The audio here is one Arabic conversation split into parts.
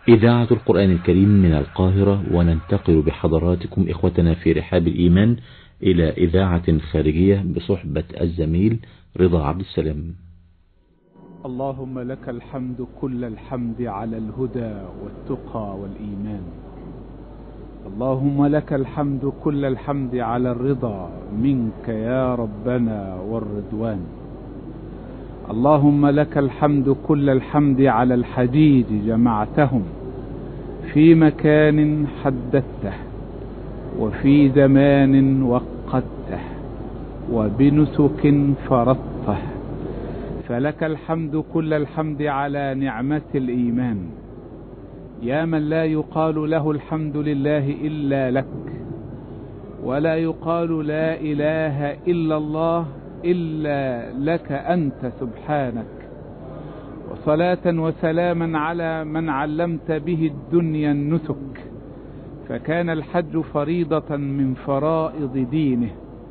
إذاعة القرآن الكريم من القاهرة، وننتقل بحضراتكم إخوتنا في رحاب الإيمان إلى إذاعة خارجية بصحبة الزميل رضا عبد السلام. اللهم لك الحمد كل الحمد على الهدى والتقى والإيمان. اللهم لك الحمد كل الحمد على الرضا منك يا ربنا والرضوان. اللهم لك الحمد كل الحمد على الحجيج جمعتهم في مكان حددته وفي زمان وقته وبنسك فرضته، فلك الحمد كل الحمد على نعمة الإيمان، يا من لا يقال له الحمد لله إلا لك، ولا يقال لا إله إلا الله إلا لك أنت سبحانك. وصلاة وسلاما على من علمت به الدنيا النسك، فكان الحج فريضة من فرائض دينه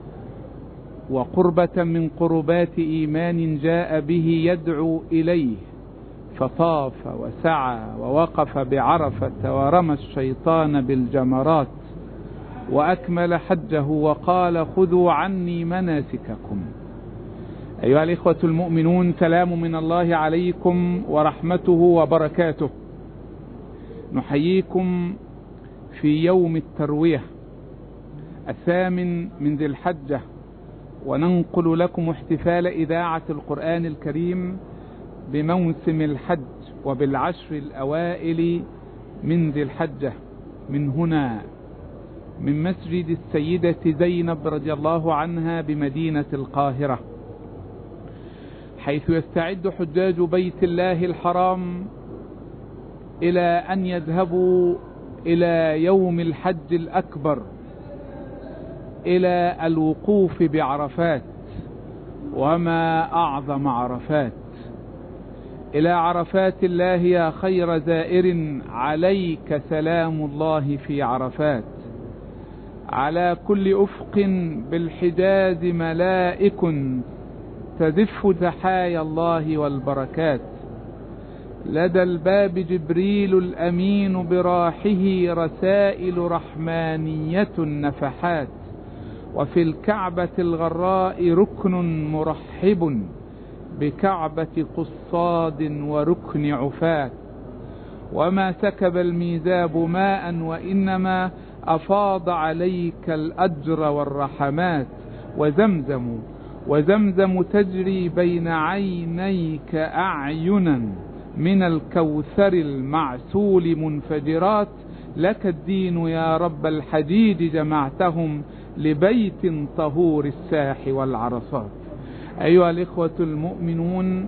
وقربة من قربات إيمان جاء به يدعو إليه، فطاف وسعى ووقف بعرفة ورمى الشيطان بالجمرات وأكمل حجه وقال خذوا عني مناسككم. أيها الإخوة المؤمنون، سلام من الله عليكم ورحمته وبركاته. نحييكم في يوم التروية 8 من ذي الحجة، وننقل لكم احتفال إذاعة القرآن الكريم بموسم الحج وبالعشر الأوائل من ذي الحجة من هنا، من مسجد السيدة زينب رضي الله عنها بمدينة القاهرة، حيث يستعد حجاج بيت الله الحرام إلى أن يذهبوا إلى يوم الحج الأكبر، إلى الوقوف بعرفات، وما أعظم عرفات، إلى عرفات الله يا خير زائر، عليك سلام الله في عرفات. على كل أفق بالحجاز ملائك تزف تحايا الله والبركات، لدى الباب جبريل الأمين براحه رسائل رحمانية نفحات، وفي الكعبة الغراء ركن مرحب بكعبة قصاد وركن عفات، وما سكب الميزاب ماء وإنما أفاض عليك الأجر والرحمات، وزمزم تجري بين عينيك أعينا من الكوثر المعسول منفجرات، لك الدين يا رب الحجيج جمعتهم لبيت طهور الساح والعرصات. أيها الإخوة المؤمنون،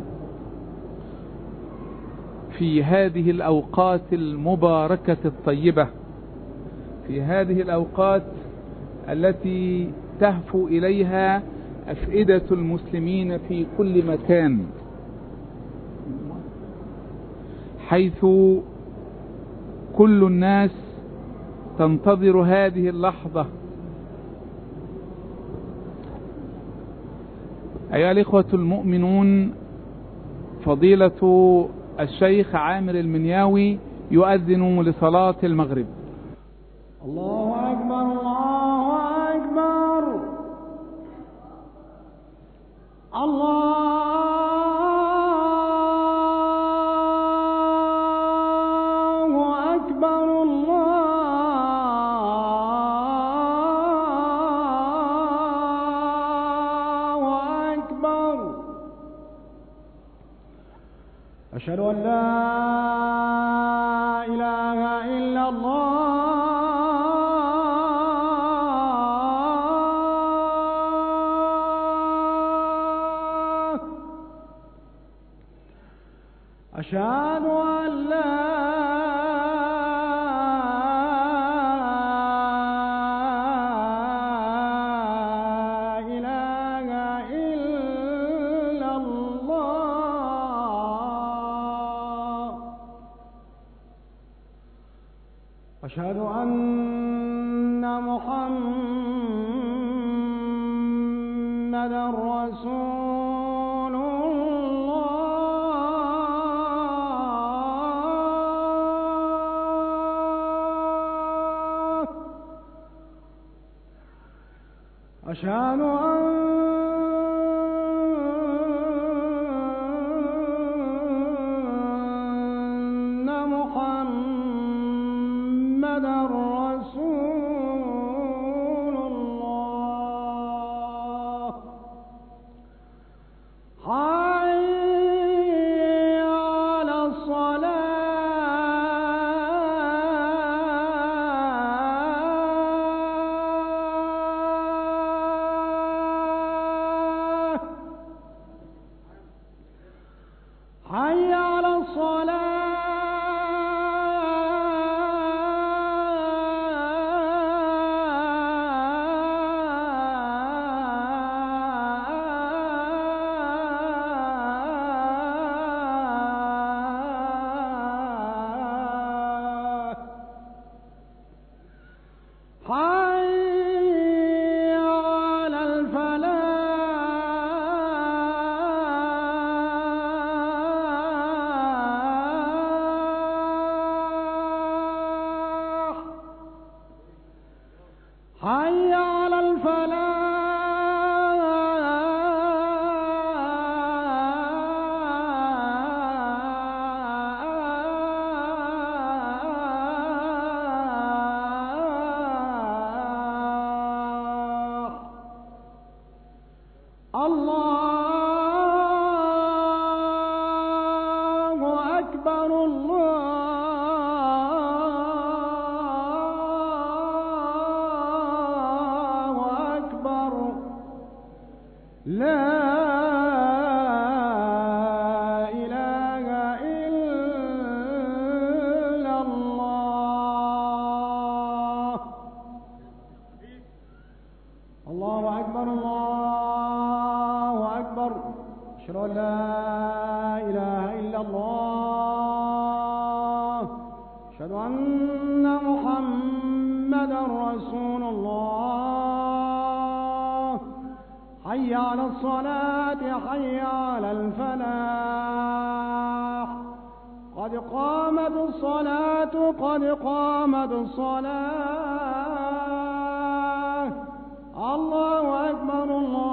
في هذه الأوقات المباركة الطيبة، في هذه الأوقات التي تهفو إليها أفئدة المسلمين في كل مكان، حيث كل الناس تنتظر هذه اللحظة، أيها الإخوة المؤمنون، فضيلة الشيخ عامر المنياوي يؤذن لصلاة المغرب. الله أكبر الله أكبر الله أكبر الله أكبر. أشهد أن لا إله إلا الله أشهد أن لا إله إلا الله أشهد أن محمدا رسول الله أشهد أن محمدا رسول الله. حي على الصلاة. حي على الصلاة. حي على الفلاح. حي على الفلاح. الله أكبر. الله أكبر. لا إله إلا الله. الله أكبر. الله أكبر. أشهد أن لا إله إلا الله. أشهد أن محمدا رسول الله. حي على الصلاة. حي على الفلاح. قد قامت الصلاة. قد قامت الصلاة. الله أكبر.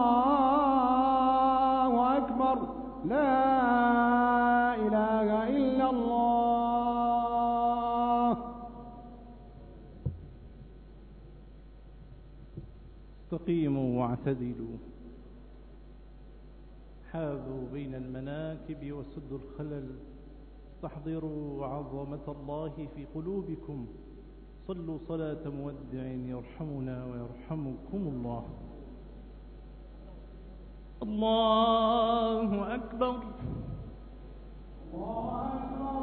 الله أكبر. لا إله إلا الله. استقيموا واعتدلوا. حاذوا بين المناكب وسدوا الخلل. استحضروا عظمة الله في قلوبكم. صلوا صلاة مودع يرحمنا ويرحمكم الله. الله أكبر. الله أكبر.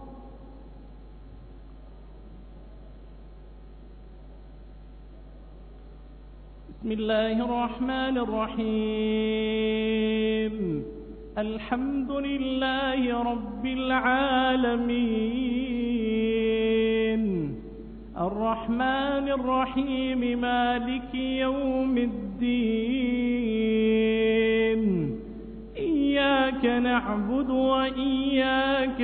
بسم الله الرحمن الرحيم. الحمد لله رب العالمين. الرحمن الرحيم مالك يوم الدين. إياك نعبد وإياك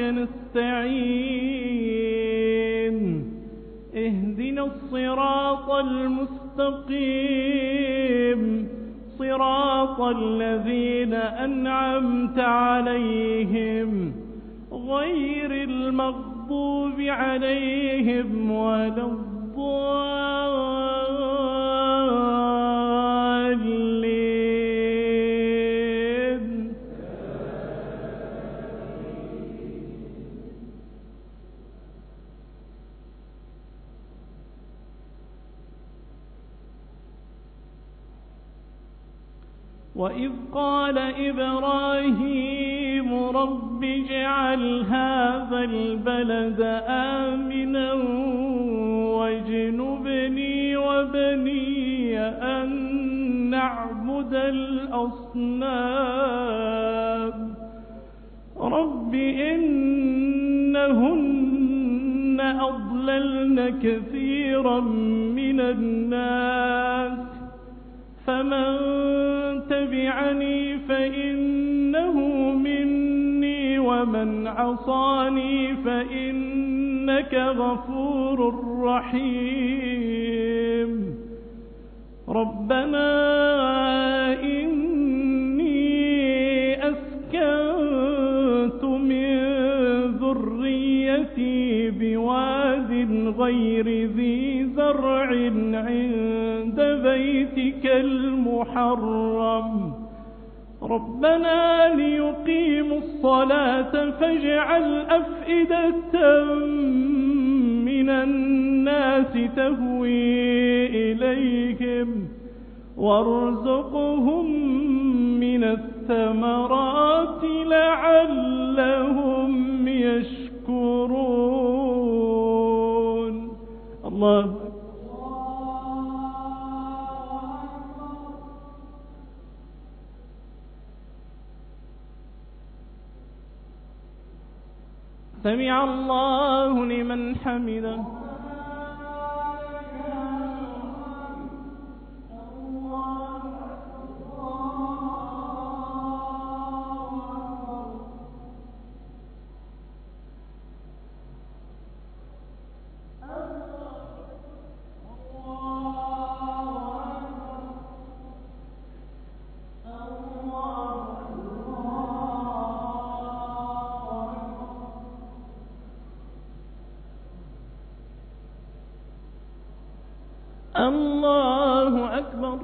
نستعين. اهدنا الصراط المستقيم. صراط الذين أنعمت عليهم غير المغضوب عليهم ولا الضالين. وإذ قال إبراهيم رب اجعل هذا البلد آمنا واجنبني وبني أن نعبد الأصنام. رب إنهن أضللن كثيرا من الناس فمن تبعني فإنه مني ومن عصاني فإنك غفور رحيم. ربنا إني أسكنت من ذريتي بواد غير ذي زرع عند بيتك المحرم ربنا ليقيموا الصلاة فاجعل أفئدة من الناس تهوي إليهم وارزقهم من الثمرات لعلهم يشكرون. الله سمع الله لمن حمده. الله أكبر.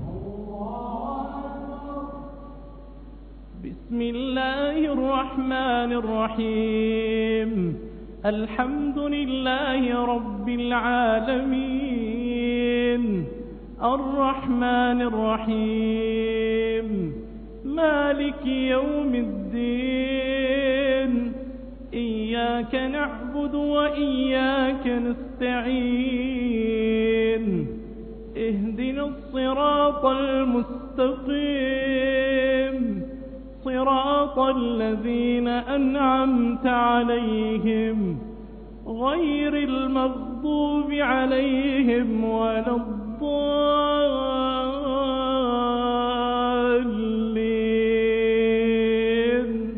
بسم الله الرحمن الرحيم. الحمد لله رب العالمين الرحمن الرحيم مالك يوم الدين إياك نعبد وإياك نستعين اهدنا الصراط المستقيم صراط الذين أنعمت عليهم غير المغضوب عليهم ولا الضالين.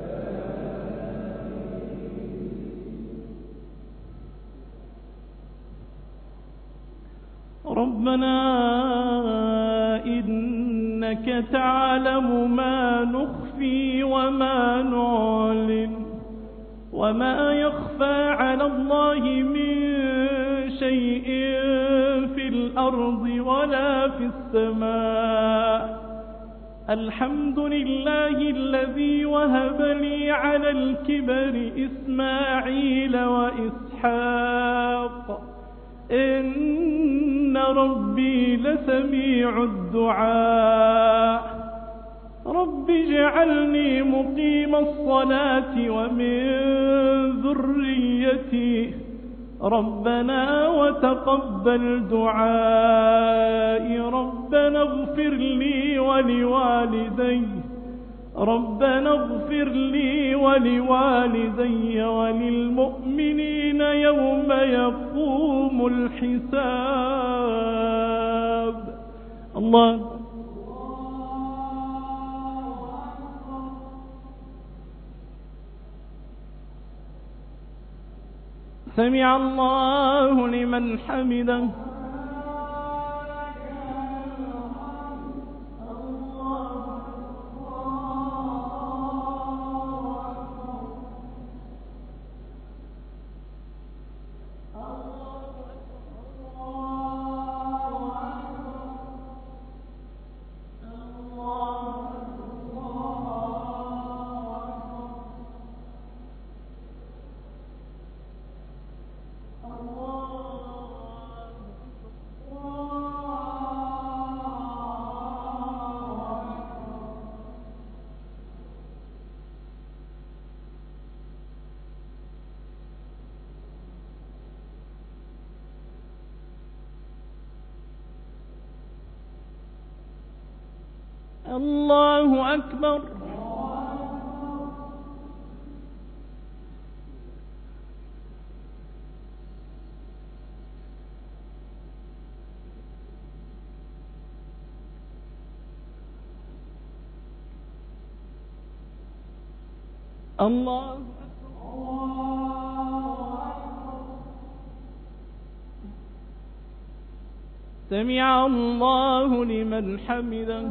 ربنا إنك تعلم ما نخفي وما نعلن وما يخفى على الله من شيء في الأرض ولا في السماء. الحمد لله الذي وهب لي على الكبر إسماعيل وإسحاق إن ربي لسميع الدعاء. رب اجعلني مقيم الصلاة ومن ذريتي ربنا وتقبل دعائي. ربنا اغفر لي ولوالدي وللمؤمنين يوم يقوم الحساب. الله سمع الله لمن حمده. الله أكبر. الله سمع الله لمن حمده.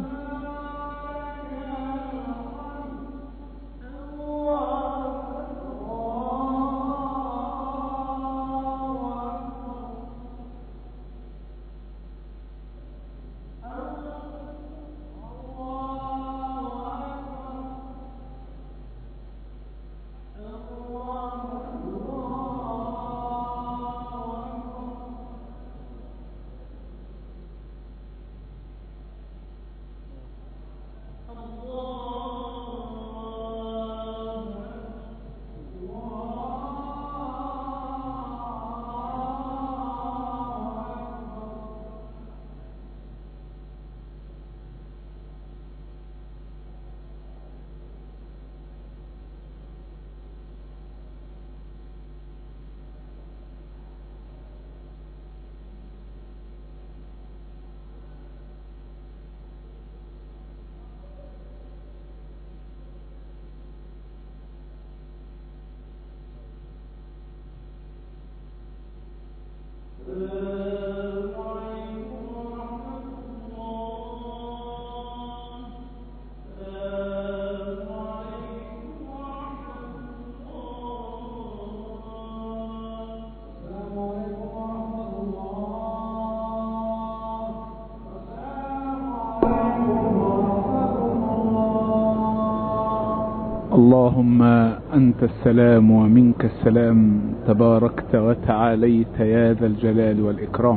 اللهم أنت السلام ومنك السلام، تباركت وتعاليت يا ذا الجلال والإكرام.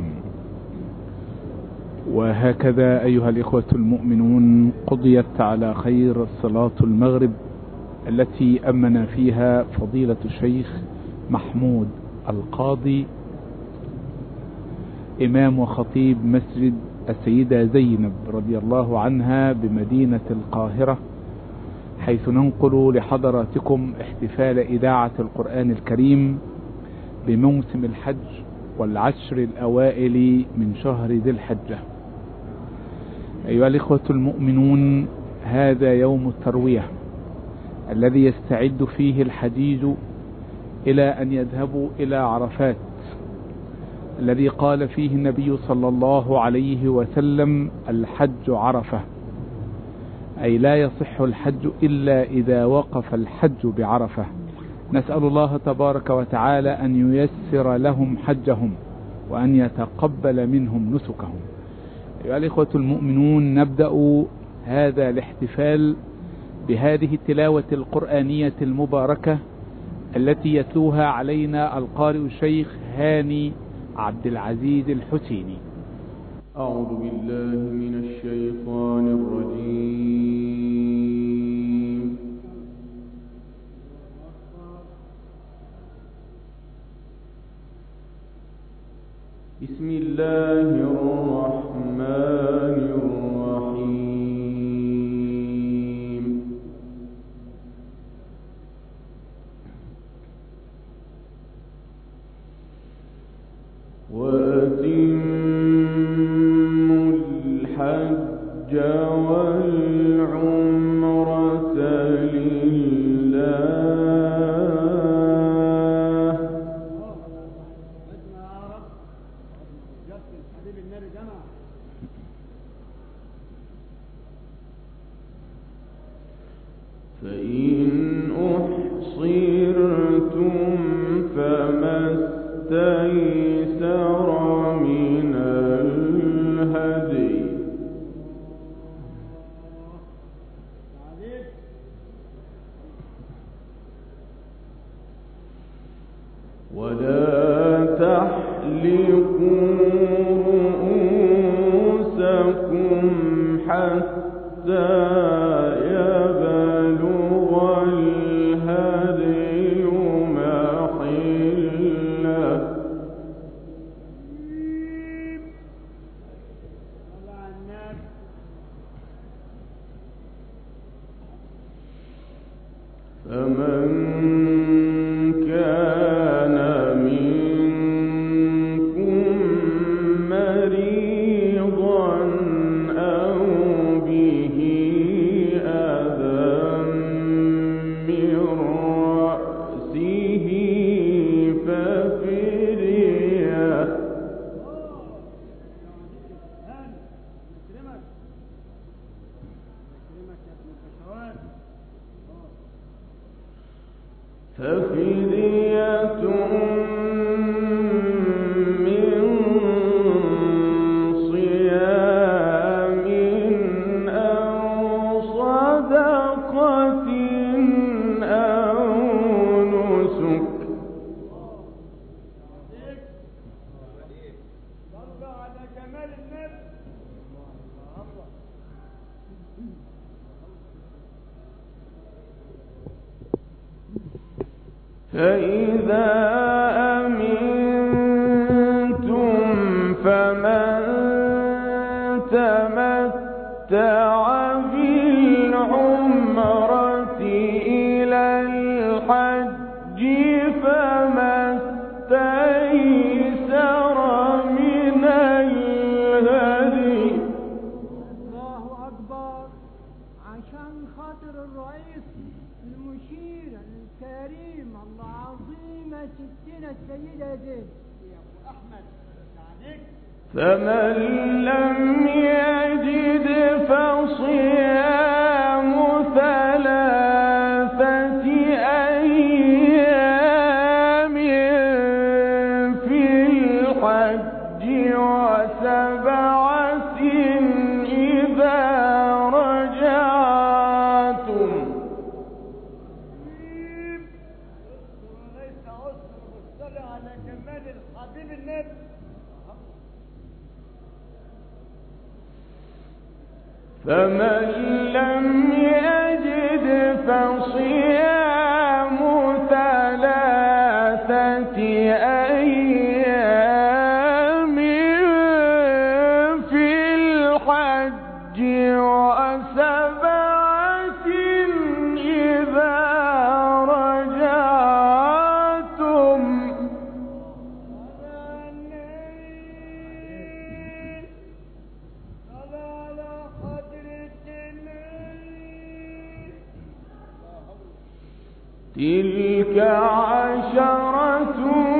وهكذا أيها الإخوة المؤمنون قضيت على خير صلاة المغرب التي أمن فيها فضيلة الشيخ محمود القاضي إمام وخطيب مسجد السيدة زينب رضي الله عنها بمدينة القاهرة، حيث ننقل لحضراتكم احتفال إذاعة القرآن الكريم بموسم الحج والعشر الأوائل من شهر ذي الحجة. أيها الإخوة المؤمنون، هذا يوم التروية الذي يستعد فيه الحجيج إلى أن يذهبوا إلى عرفات، الذي قال فيه النبي صلى الله عليه وسلم: الحج عرفة، أي لا يصح الحج إلا إذا وقف الحج بعرفة. نسأل الله تبارك وتعالى أن ييسر لهم حجهم وأن يتقبل منهم نسكهم. أيها الإخوة المؤمنون، نبدأ هذا الاحتفال بهذه التلاوة القرآنية المباركة التي يتلوها علينا القارئ الشيخ هاني عبد العزيز الحسيني. أعوذ بالله من الشيطان الرجيم. بسم الله الرحمن الرحيم. وأتموا الحج والعمرة لله. فإن أحصرتم فما استيسر من الهدي، ولا تحلقوا رؤوسكم حتى يبلغ الهدي محله. فمن كان منكم مريضا أو به فإذا أمنتم فمن تمتع بالعمرة إلى الحج فما استيسر من الهدي. الله أكبر. عشان خاطر الرئيس المشير الكريم العظيمة ستنا السيدة زين يا أبو أحمد عليك. فمن لم يجد فصيام 3 أيام في الحج و7 إذا رجعتم. ليس عسر بالصلاة على جمال الحبيب النبي. فمن لم يجد فصيام 3 أيام في الحج و7 إذا رجعتم. تلك 10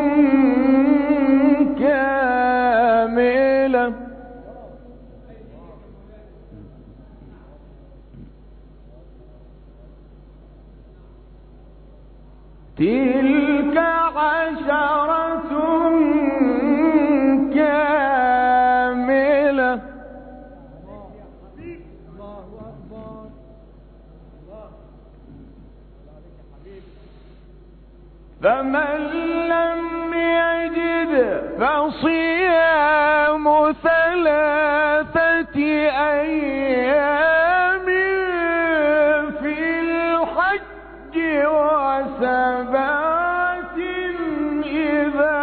كاملة. تلك 10 كاملة. الله أكبر. فمن لم يجد فصيام 3 أيام في الحج و7 إذا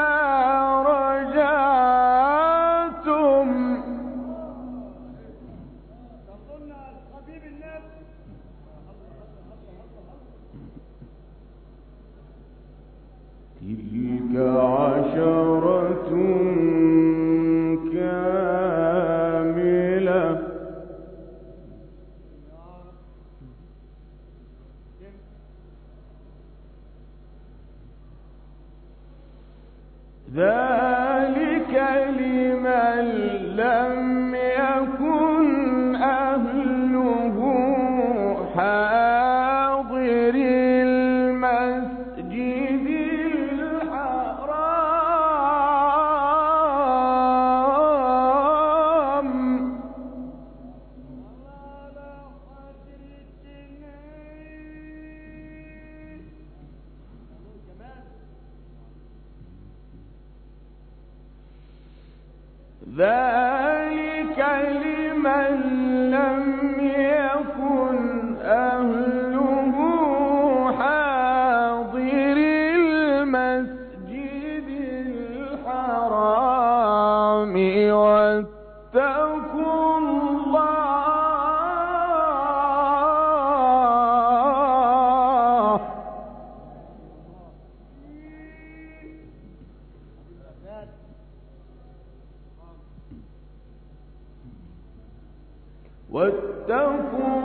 رجعتم. صلنا على الحبيب النبي. تلك 10 كاملة. ذلك لمن لم يكن أهله حاضر المسجد الحرام. ذلك لمن لم يكن أهله حاضر المسجد الحرام واتقوا الله. واتقوا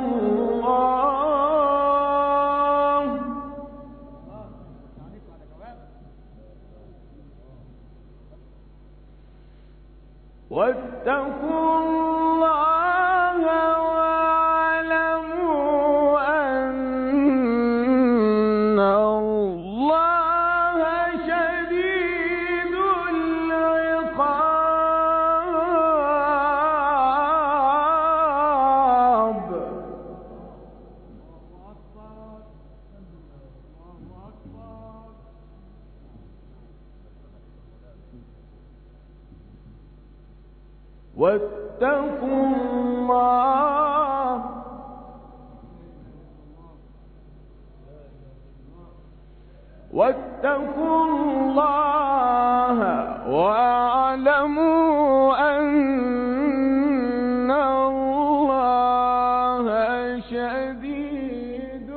الله. واتقوا الله واعلموا أن الله شديد العقاب. واتقوا الله واتقوا الله واعلموا أن الله شديد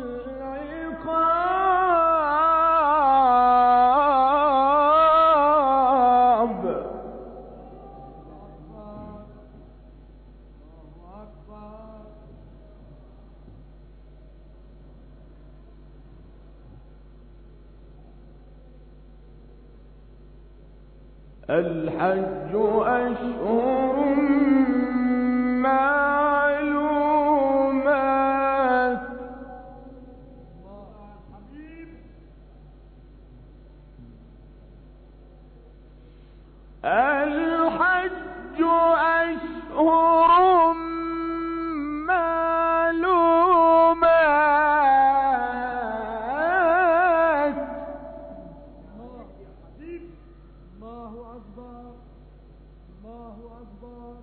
العقاب. الحج أشهر معلومات الحج أشهر معلومات. الله أكبر الله أكبر.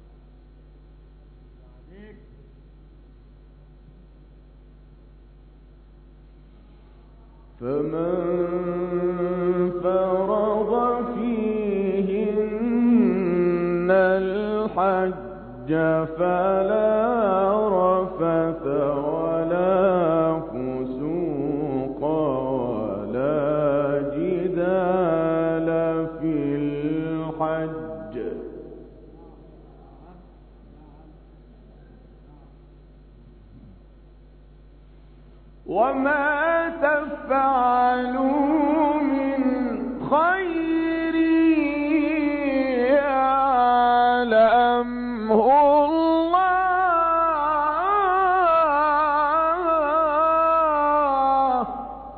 فمن فرض فيهن الحج فلا رفث ولا فسوق ولا جدال في الحج. وما تفعلوا من خير يعلمه الله.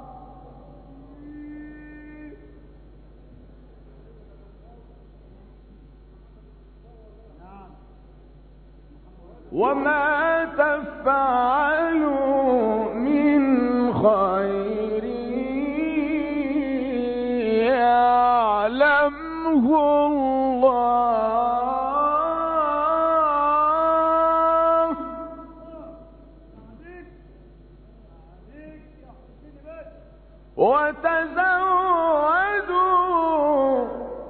وما تفعلوا من خير يعلمه الله. وتزودوا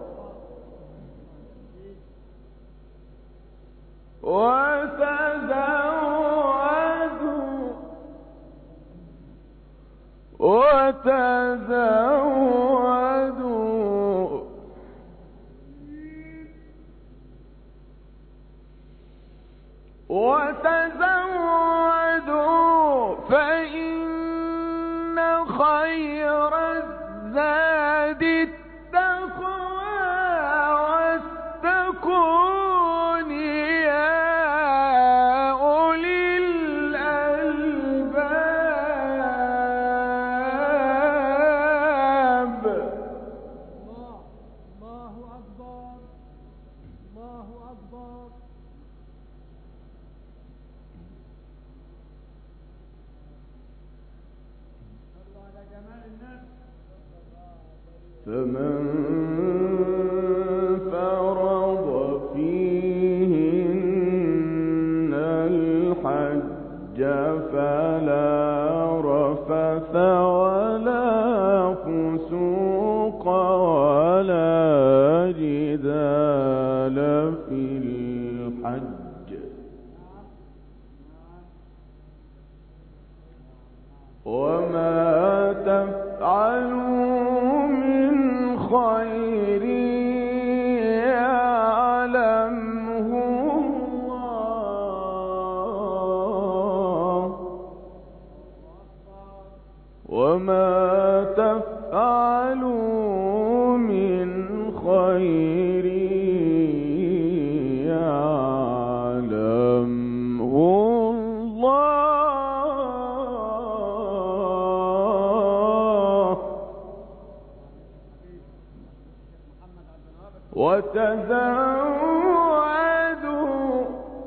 وتزودوا فإن خير الزاد التقوى واتقون يا أولي الألباب. الله أكبر الله أكبر. فمن فرض فيهن الحج فلا رفث ولا فسوق ولا جدال في الحج. وما تفعلوا من خير يعلمه الله. وما تفعلوا من خير يعلمه الله. وتزودوا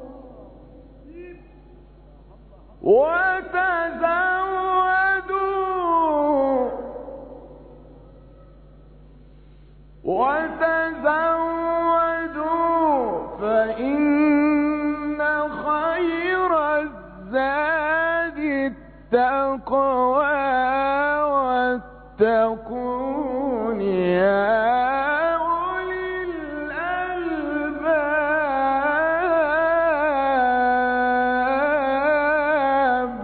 فإن خير الزاد التقوى واتقون يا أولي الألباب.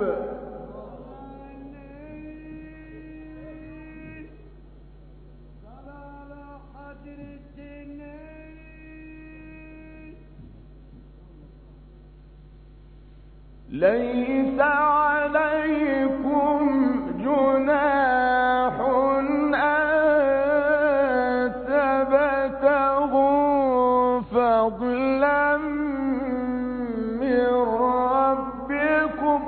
ليس عليكم جناح أن تبتغوا فضلا من ربكم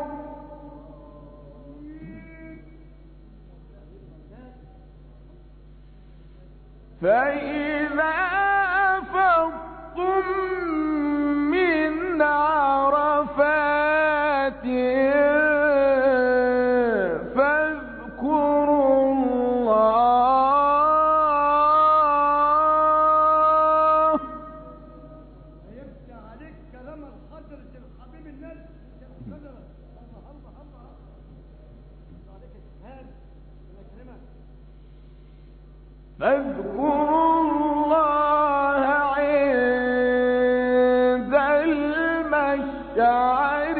فإذا أفضتم من عرفات فاذكروا الله. يفتح عليك كلام الحضرة الحبيب الناس الله الله الله عليك الشهاد ونكرمك. فاذكروا الله عند المشعر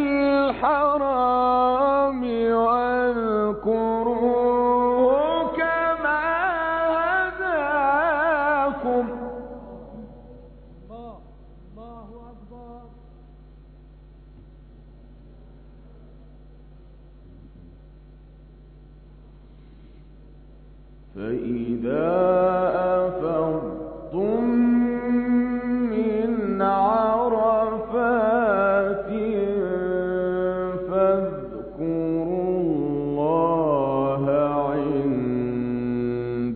الحرام واذكروه كما هداكم. الله أكبر. فإذا أفضتم من عرفات فاذكروا الله عند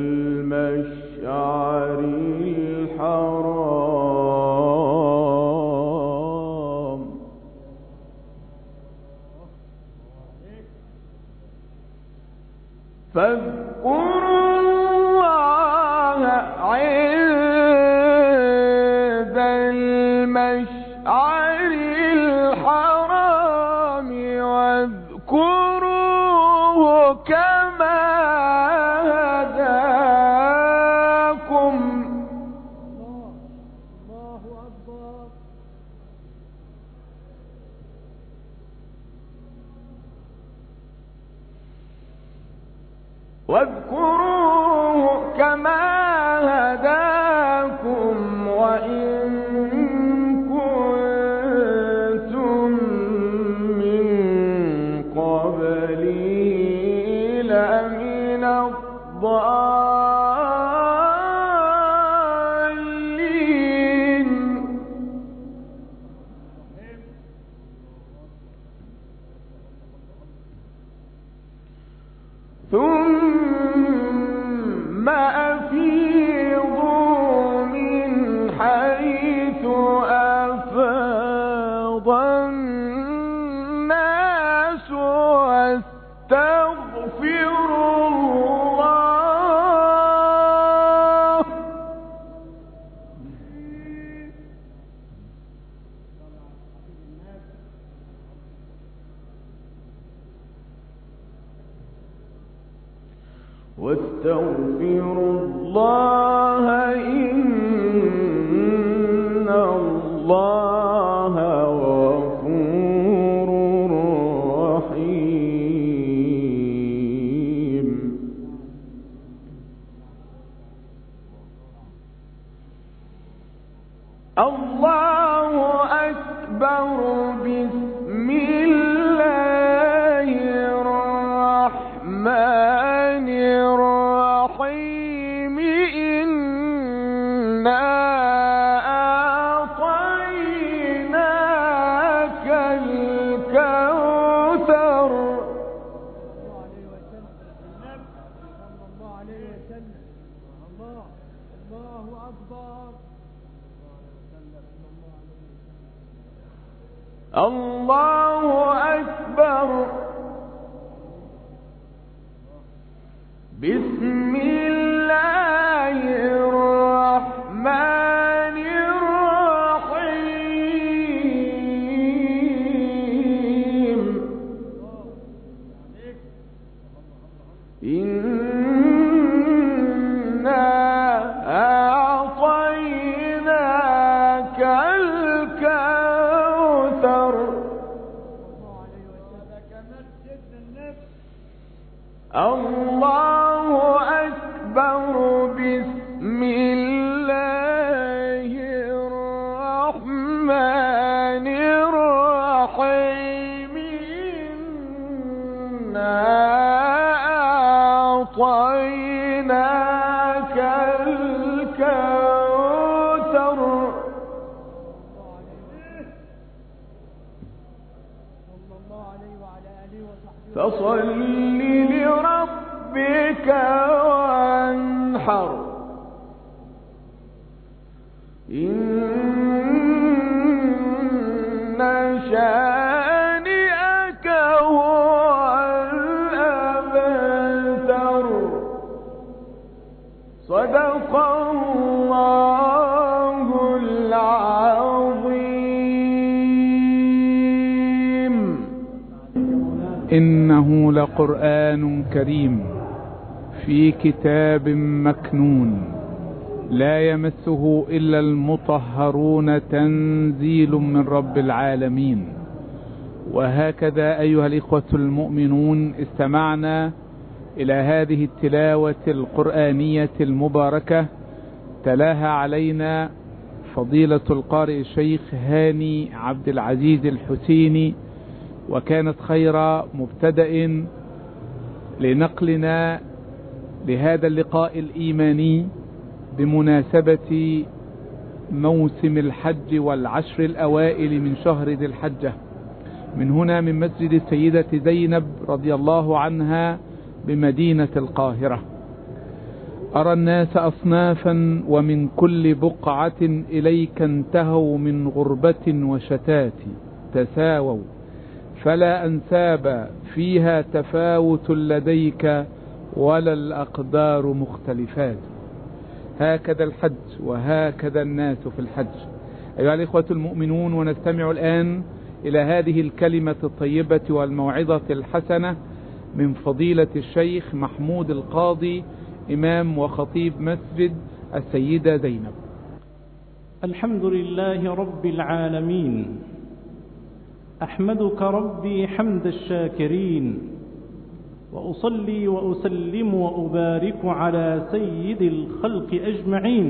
المشعر الحرام فاذكروا الله عند المشعر الحرام واذكروه كما هداكم. الله أكبر. واذكروه كما هداكم وإن كنتم من قبله لمن الضالين. ثم أفيضوا من حيث أفاض الناس واستغفروا الله. واستغفروا الله إن الله غفور رحيم. الله أكبر. بسم الله الرحمن الرحيم. إنا أعطيناك الكوثر. الله أكبر. الله أكبر. بسم الله الرحمن الرحيم. إن فصل لربك وانحر إن شانئك هو الأبتر. صدق الله العظيم. إنه لقرآن كريم في كتاب مكنون لا يمسه إلا المطهرون تنزيل من رب العالمين. وهكذا أيها الإخوة المؤمنون استمعنا إلى هذه التلاوة القرآنية المباركة تلاها علينا فضيلة القارئ الشيخ هاني عبد العزيز الحسيني، وكانت خير مبتدأ لنقلنا لهذا اللقاء الإيماني بمناسبة موسم الحج والعشر الأوائل من شهر ذي الحجة، من هنا من مسجد السيدة زينب رضي الله عنها بمدينة القاهرة. أرى الناس أصنافا ومن كل بقعة إليك انتهوا من غربة وشتات تساووا، فلا أنساب فيها تفاوت لديك ولا الأقدار مختلفات. هكذا الحج وهكذا الناس في الحج. أيها الإخوة المؤمنون، ونستمع الآن إلى هذه الكلمة الطيبة والموعظة الحسنة من فضيلة الشيخ محمود القاضي إمام وخطيب مسجد السيدة زينب. الحمد لله رب العالمين، أحمدك ربي حمد الشاكرين، وأصلي وأسلم وأبارك على سيد الخلق أجمعين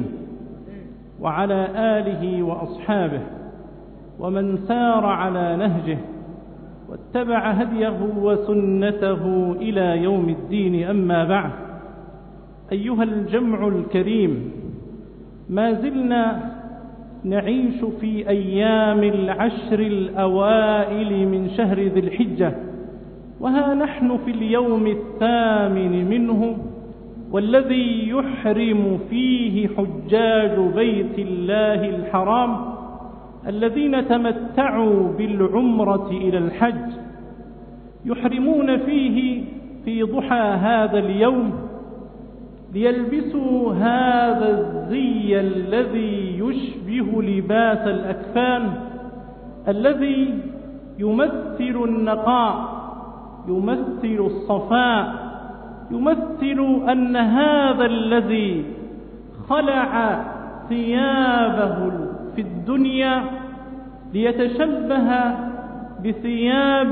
وعلى آله وأصحابه ومن سار على نهجه واتبع هديه وسنته إلى يوم الدين. أما بعد، أيها الجمع الكريم، ما زلنا نعيش في أيام العشر الأوائل من شهر ذي الحجة، وها نحن في اليوم الثامن منه، والذي يحرم فيه حجاج بيت الله الحرام الذين تمتعوا بالعمرة إلى الحج، يحرمون فيه في ضحى هذا اليوم ليلبسوا هذا الزي الذي يشبه لباس الأكفان، الذي يمثل النقاء، يمثل الصفاء، يمثل أن هذا الذي خلع ثيابه في الدنيا ليتشبه بثياب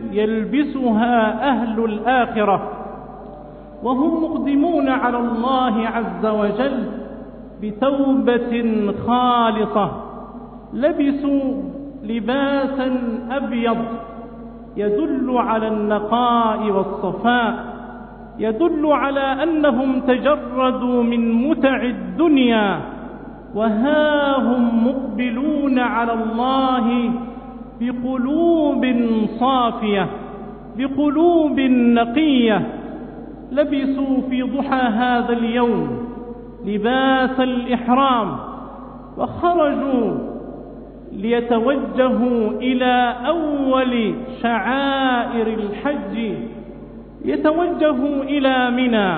يلبسها أهل الآخرة، وهم مقدمون على الله عز وجل بتوبة خالصة، لبسوا لباسا أبيض يدل على النقاء والصفاء، يدل على أنهم تجردوا من متع الدنيا، وها هم مقبلون على الله بقلوب صافية، بقلوب نقية. لبسوا في ضحى هذا اليوم لباس الإحرام، وخرجوا ليتوجهوا إلى أول شعائر الحج، يتوجهوا إلى منى،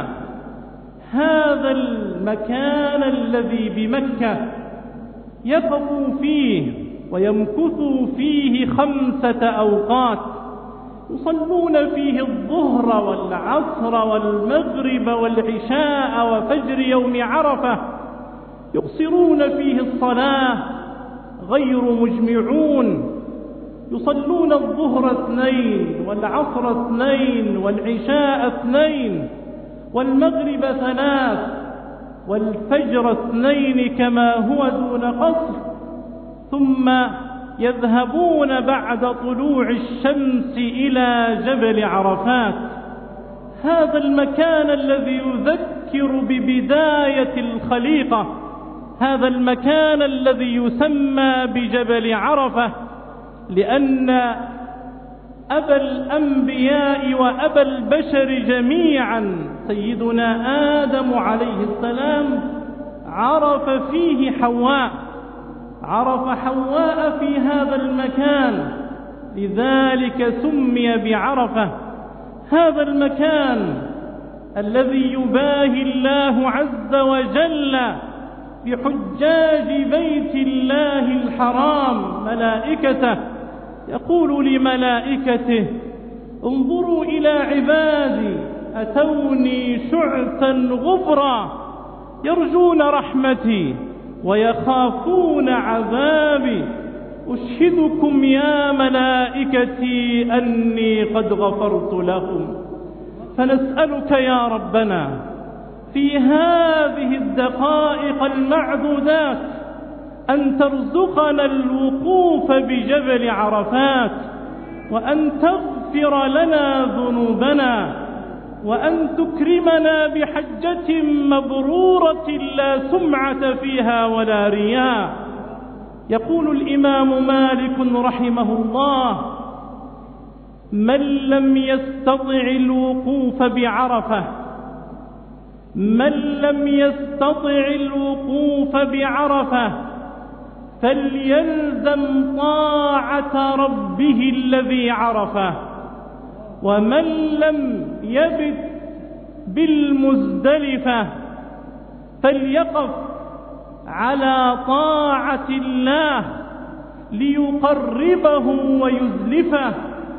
هذا المكان الذي بمكة يقفوا فيه ويمكثوا فيه 5 أوقات، يصلون فيه الظهر والعصر والمغرب والعشاء وفجر يوم عرفة، يقصرون فيه الصلاة غير مجمعون، يصلون الظهر 2 والعصر 2 والعشاء 2 والمغرب 3 والفجر 2 كما هو دون قصر، ثم يذهبون بعد طلوع الشمس إلى جبل عرفات، هذا المكان الذي يذكر ببداية الخليقة، هذا المكان الذي يسمى بجبل عرفة، لأن أبا الأنبياء وأبا البشر جميعا سيدنا آدم عليه السلام عرف فيه حواء، عرف حواء في هذا المكان، لذلك سمي بعرفة. هذا المكان الذي يباهي الله عز وجل بحجاج بيت الله الحرام ملائكته، يقول لملائكته: انظروا إلى عبادي أتوني شعثا غبرا يرجون رحمتي ويخافون عذابي، أشهدكم يا ملائكتي أني قد غفرت لهم. فنسألك يا ربنا في هذه الدقائق المعدودات أن ترزقنا الوقوف بجبل عرفات، وأن تغفر لنا ذنوبنا، وأن تكرمنا بحجة مبرورة لا سمعة فيها ولا رياء. يقول الإمام مالك رحمه الله: من لم يستطع الوقوف بعرفة، من لم يستطع الوقوف بعرفة فليلزم طاعة ربه الذي عرفه، ومن لم يبت بالمزدلفة فليقف على طاعة الله ليقربه ويزلفه،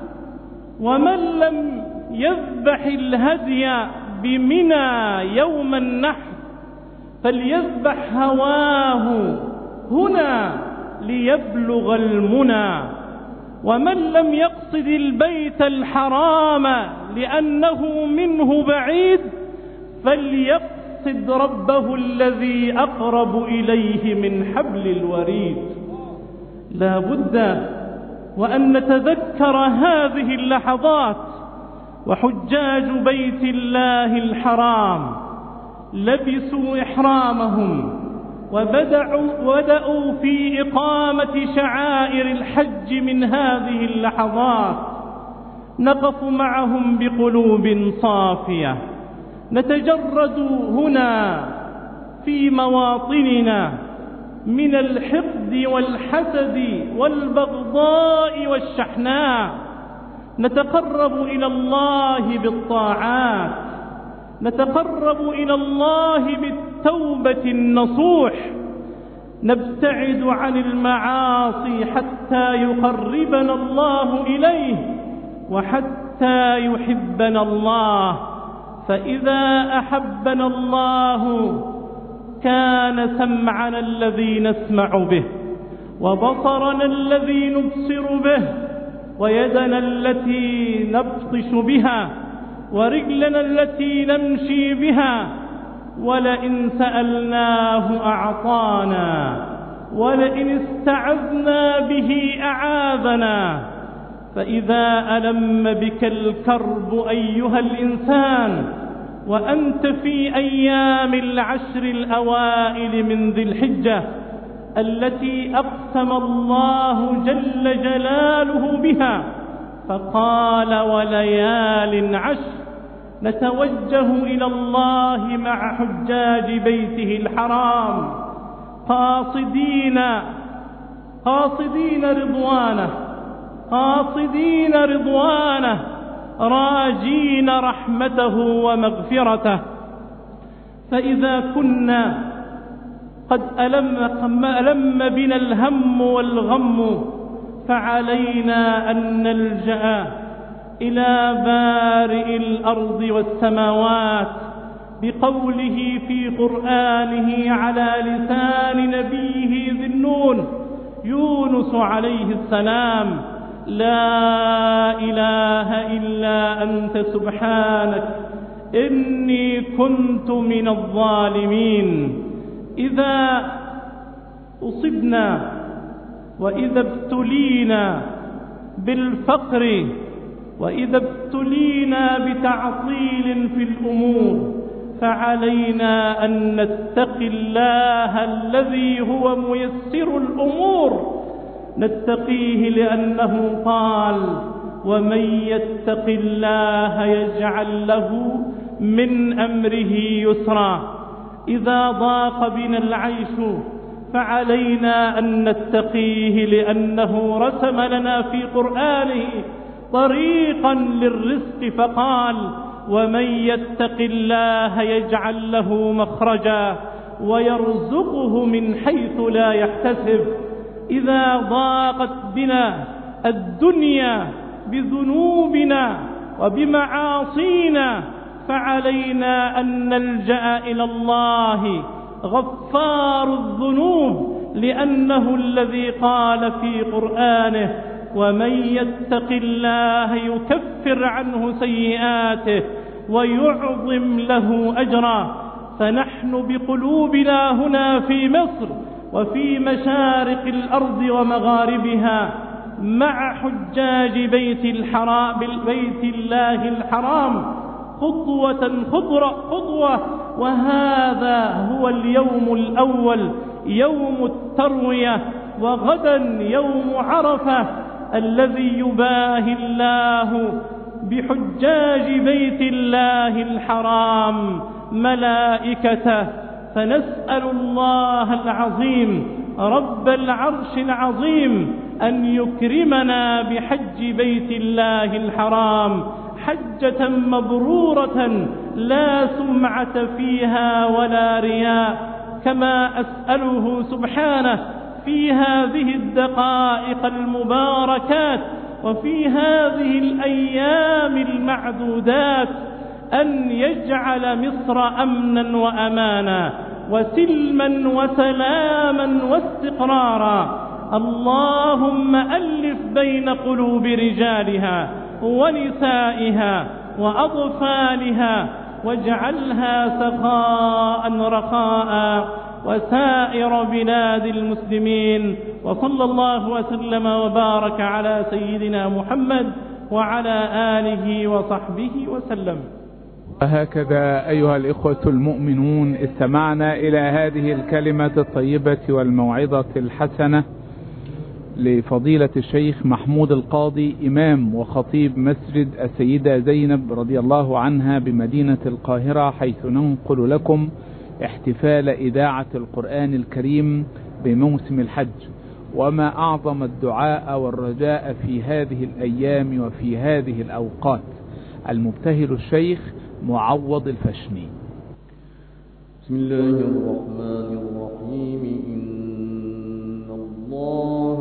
ومن لم يذبح الهدي بمنى يوم النحر فليذبح هواه هنا ليبلغ المنى، ومن لم يقصد البيت الحرام لأنه منه بعيد فليقصد ربه الذي أقرب إليه من حبل الوريد. لا بد وأن نتذكر هذه اللحظات. وحجاج بيت الله الحرام لبسوا إحرامهم وبدأوا في إقامة شعائر الحج من هذه اللحظات. نقف معهم بقلوب صافية، نتجرد هنا في مواطننا من الحقد والحسد والبغضاء والشحناء، نتقرب إلى الله بالطاعات، نتقرب إلى الله بالتوبة النصوح، نبتعد عن المعاصي حتى يقربنا الله إليه وحتى يحبنا الله. فإذا أحبنا الله كان سمعنا الذي نسمع به، وبصرنا الذي نبصر به، ويدنا التي نبطش بها، ورجلنا التي نمشي بها. ولئن سألناه أعطانا، ولئن استعذنا به أعاذنا. فإذا ألم بك الكرب أيها الإنسان وأنت في أيام العشر الأوائل من ذي الحجة التي أقسم الله جل جلاله بها، فقال: وليال عشر، نتوجه إلى الله مع حجاج بيته الحرام قاصدين رضوانه، قاصدين رضوانه، راجين رحمته ومغفرته. فإذا كنا قد ألم بنا الهم والغم فعلينا أن نلجأ إلى بارئ الأرض والسماوات بقوله في قرآنه على لسان نبيه ذي النون يونس عليه السلام: لا إله إلا أنت سبحانك إني كنت من الظالمين. إذا أصبنا وإذا ابتلينا بالفقر، وإذا ابتلينا بتعطيل في الأمور، فعلينا أن نتقي الله الذي هو ميسر الأمور، نتقيه لأنه قال: ومن يتق الله يجعل له من أمره يسرا. إذا ضاق بنا العيش فعلينا أن نتقيه، لأنه رسم لنا في قرآنه طريقا للرزق فقال: ومن يتق الله يجعل له مخرجا ويرزقه من حيث لا يحتسب. إذا ضاقت بنا الدنيا بذنوبنا وبمعاصينا فعلينا أن نلجأ إلى الله غفار الذنوب، لأنه الذي قال في قرآنه: ومن يتق الله يكفر عنه سيئاته ويعظم له أجرا. فنحن بقلوبنا هنا في مصر وفي مشارق الأرض ومغاربها مع حجاج بيت الله الحرام خطوة، وهذا هو اليوم الأول، يوم التروية، وغدا يوم عرفة الذي يباهي الله بحجاج بيت الله الحرام ملائكته. فنسأل الله العظيم رب العرش العظيم أن يكرمنا بحج بيت الله الحرام حجة مبرورة لا سمعة فيها ولا رياء، كما أسأله سبحانه في هذه الدقائق المباركات وفي هذه الأيام المعدودات أن يجعل مصر أمنا وأمانا وسلما وسلاما واستقرارا. اللهم ألف بين قلوب رجالها ونسائها وأطفالها واجعلها سخاء رخاء وسائر بلاد المسلمين. وصلى الله وسلم وبارك على سيدنا محمد وعلى آله وصحبه وسلم. وهكذا أيها الإخوة المؤمنون استمعنا إلى هذه الكلمة الطيبة والموعظة الحسنة لفضيلة الشيخ محمود القاضي، إمام وخطيب مسجد السيدة زينب رضي الله عنها بمدينة القاهرة، حيث ننقل لكم احتفال إذاعة القرآن الكريم بموسم الحج. وما أعظم الدعاء والرجاء في هذه الأيام وفي هذه الأوقات. المبتهل الشيخ معوض الفشني. بسم الله الرحمن الرحيم. إن الله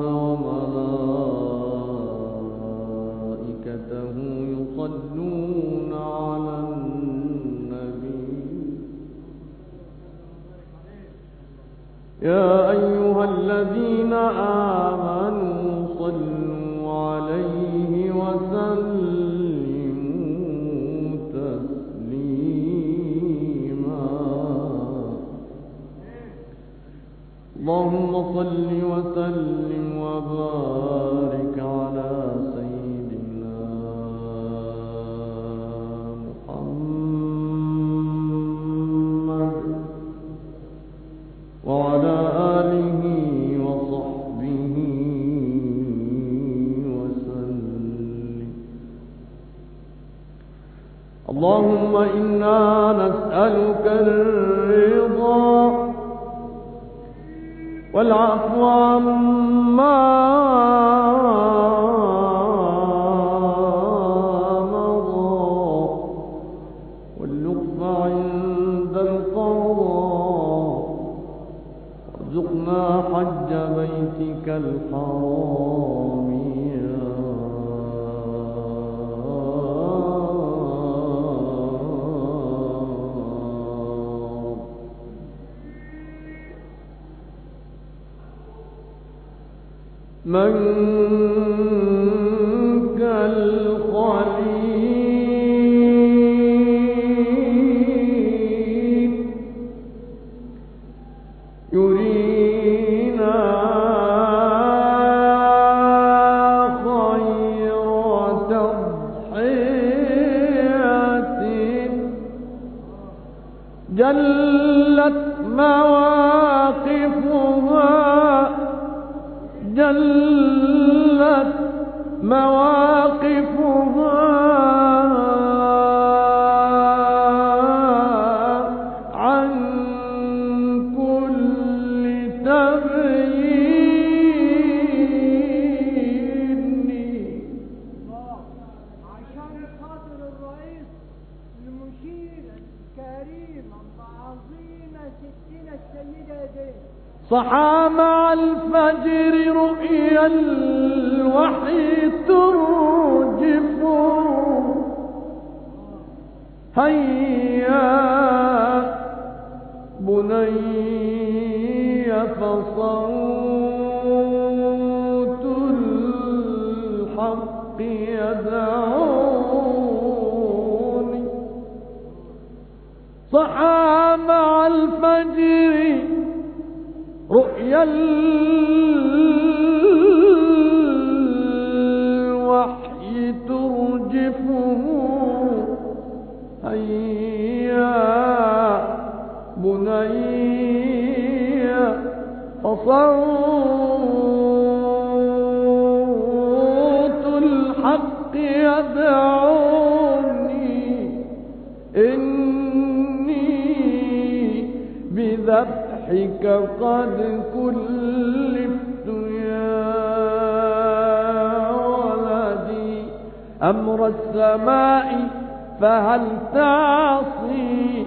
وملائكته يصلون على النبي يا أيها الذين آمنوا صلوا عليه وسلموا تسليما. اللهم صل وسلم وبارك على سيدنا محمد وعلى آله وصحبه وسلم. اللهم إنا نسألك الرضا والعفو عما مضى واللطف عند القضاء. وارزقنا حج بيتك الحرام يا من كالخليل يرينا خير تضحية جلت مواقفها صحى مع الفجر رؤيا الوحي ترجف هيا بني فصوت الحق يدعوني صحى مع الفجر رؤيا الوحي ترجفه هيا بني فصوت الحق يدعوني إني بذبحك قد كلفت يا ولدي أمر السماء فهل تعصي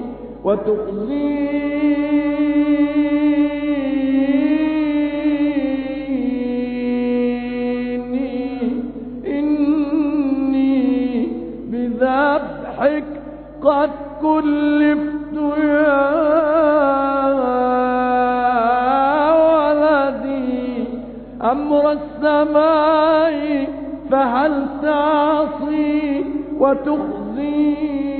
وتخزيني إني بذبحك قد كلفت يا ولدي أمر السماء فهل تعصي وتخزيني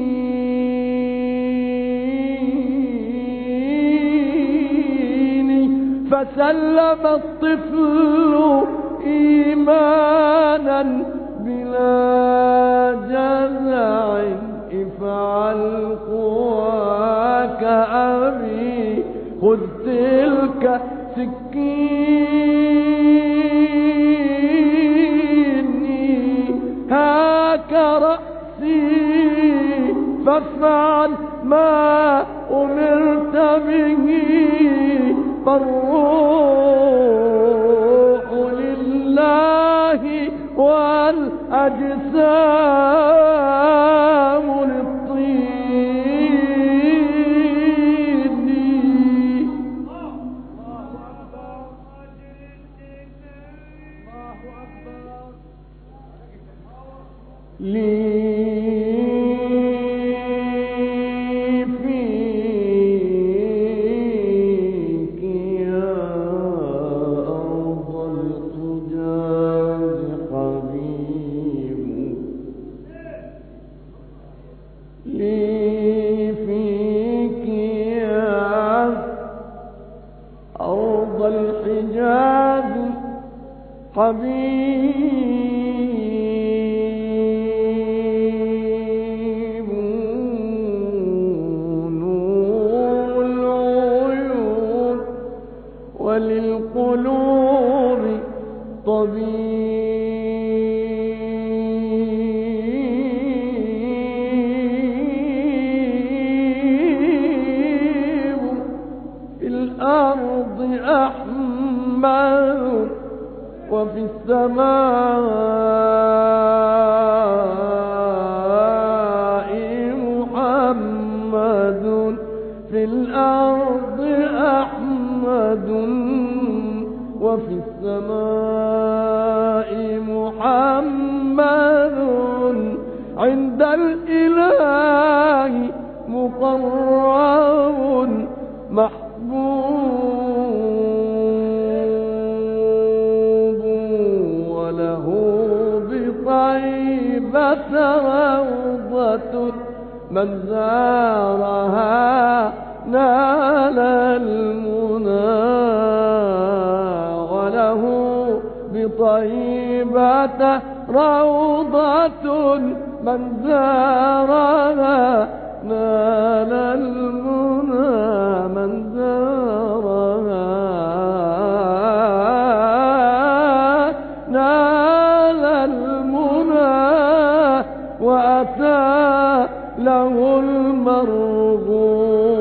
فسلم الطفل إيمانا بلا جزع افعل قواك أبي خذ تلك سكيني هاك رأسي فافعل ما أمرت به فالروح لله والأجسام للطين لي حبيب نور العيون وللقلوب طبيب في الأرض أحمد وفي السماء محمد في الأرض أحمد وفي السماء محمد عند الإله مقرب محبوب وله بطيبة روضة من زارها نال المنى وله بطيبة روضة من زارها نال المنى من زارها نال المنى وأتى له المرغوب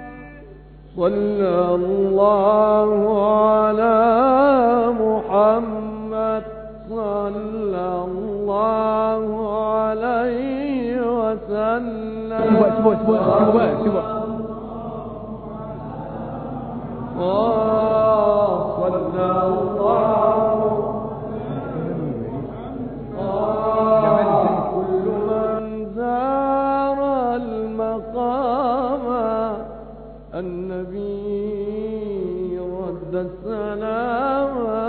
صلى الله على محمد محمد صلى الله عليه وسلم. سيبوا صلى الله كل من زار المقام النبي رد السلام.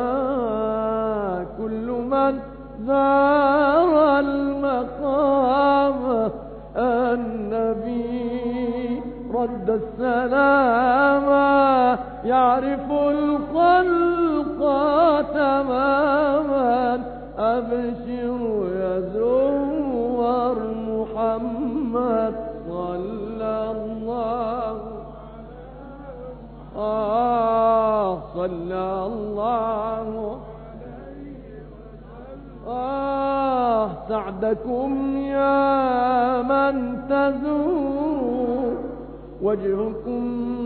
كل من زار المقام النبي رد السلام. يعرف الخلق تماما أبشر يا زوار محمد صلى الله صلى الله سعدكم يا من تزور وجهكم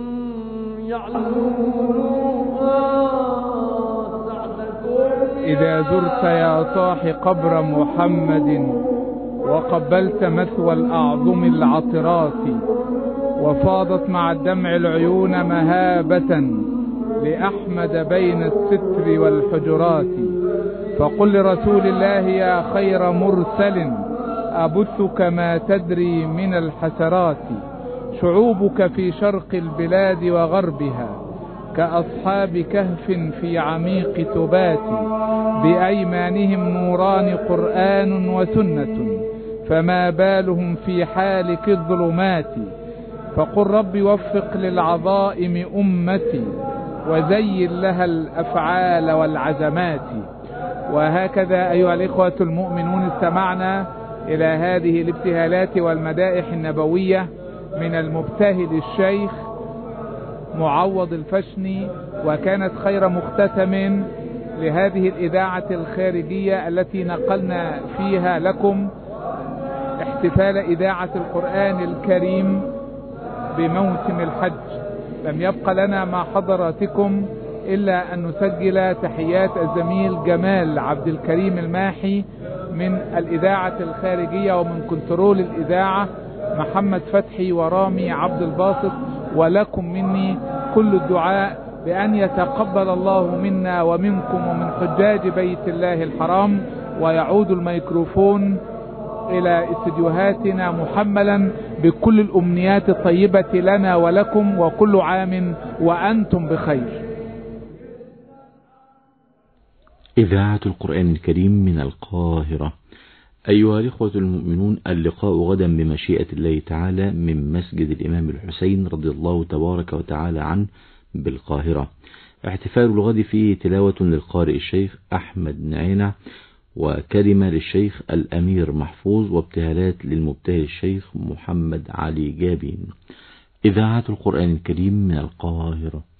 إذا زرت يا صاح قبر محمد وقبلت مثوى الأعظم العطرات وفاضت مع الدمع العيون مهابة لأحمد بين الستر والحجرات فقل لرسول الله يا خير مرسل أبثك ما تدري من الحسرات. شعوبك في شرق البلاد وغربها كأصحاب كهف في عميق تبات بأيمانهم نوران قرآن وسنة فما بالهم في حالك الظلمات. فقل رب وفق للعظائم أمتي وزين لها الأفعال والعزمات. وهكذا أيها الإخوة المؤمنون استمعنا إلى هذه الابتهالات والمدائح النبوية من المبتهل الشيخ معوض الفشني، وكانت خير مختتم لهذه الإذاعة الخارجية التي نقلنا فيها لكم احتفال إذاعة القرآن الكريم بموسم الحج. لم يبق لنا مع حضراتكم إلا أن نسجل تحيات الزميل جمال عبد الكريم الماحي من الإذاعة الخارجية، ومن كنترول الإذاعة محمد فتحي ورامي عبد الباسط، ولكم مني كل الدعاء بأن يتقبل الله منا ومنكم ومن حجاج بيت الله الحرام، ويعود الميكروفون إلى استديوهاتنا محملا بكل الأمنيات الطيبة لنا ولكم، وكل عام وأنتم بخير. إذاعة القرآن الكريم من القاهرة. أيها الإخوة المؤمنون، اللقاء غدا بمشيئة الله تعالى من مسجد الإمام الحسين رضي الله تبارك وتعالى عنه بالقاهرة. احتفال الغد فيه تلاوة للقارئ الشيخ أحمد نعينة، وكلمة للشيخ الأمير محفوظ، وابتهالات للمبتهل الشيخ محمد علي جابين. إذاعة القرآن الكريم من القاهرة.